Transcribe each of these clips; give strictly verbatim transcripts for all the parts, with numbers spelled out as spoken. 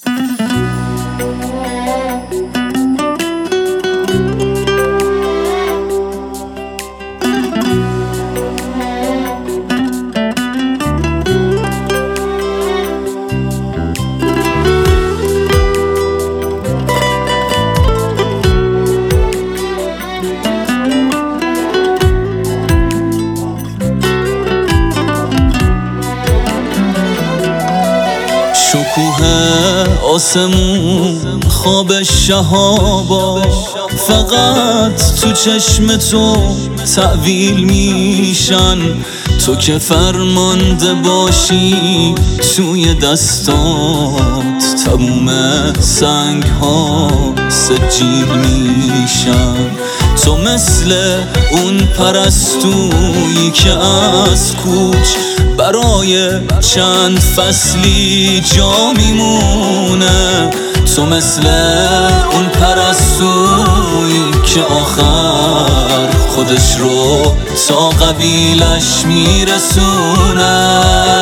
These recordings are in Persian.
شکوه آسمون خواب شهابا فقط تو چشم تو تعویل میشن. تو که فرمانده باشی توی دستات تموم سنگ ها سجیل میشن. تو مثل اون پرستویی که از کوچ برای چند فصلی جا میمونه. تو مثل اون پرستویی که آخر خودش رو تا قبیلش میرسونه.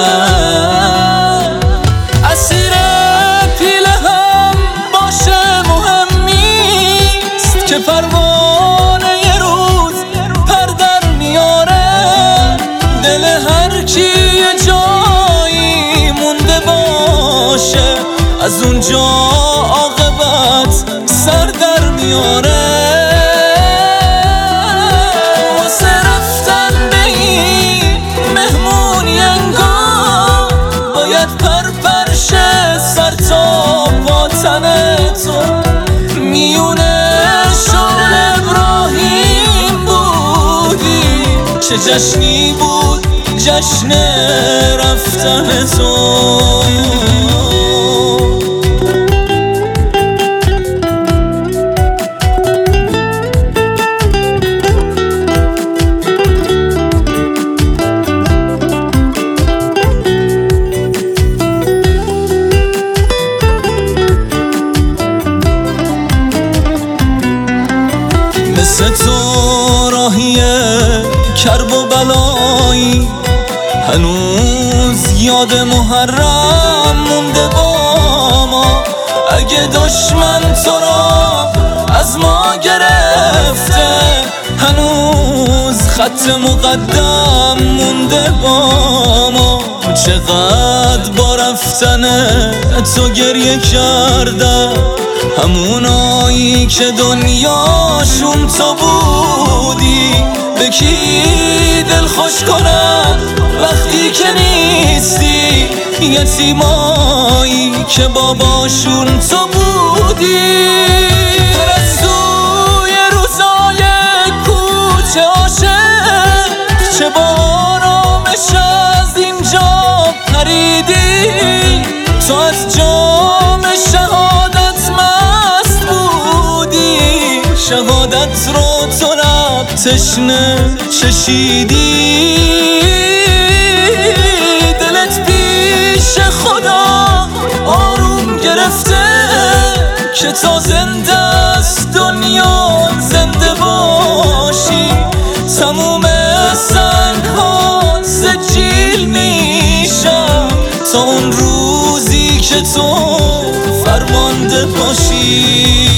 اسیر پیله هم باشه مهم نیست که پروانه یه روز پر در میاره. دل هر کی یه جایی مونده باشه از اونجا عاقبت سر در میاره. واسه رفتن به این مهمونی انگار باید پر پرشه سر تا پا تن تو. میونه شغل ابراهیم بودی چه جشنی بود جشن رفتن تو. مثل تو راهیه کرب و بلایی هنوز یاد محرم مونده با ما. اگه دشمن تو را از ما گرفته هنوز خط مقدم مونده با ما. چقدر با رفتن تو گریه کردم همونایی که دنیاشون تو بودی. به کی دل خوش کنم وقتی که نیستی؟ یتیمایی که باباشون تو بودی. پرستوی روزای کوچه عاشق چه با آرامش از اینجا پریدی. تو از جام شهادت مست بودی. شهادت رو تو لب تشنه چشیدی. دلت پیش خدا آروم گرفته که تا زنده است دنیا زنده باشی. تموم سنگ ها سجیل میشن تا اون روزی که تو فرمانده باشی.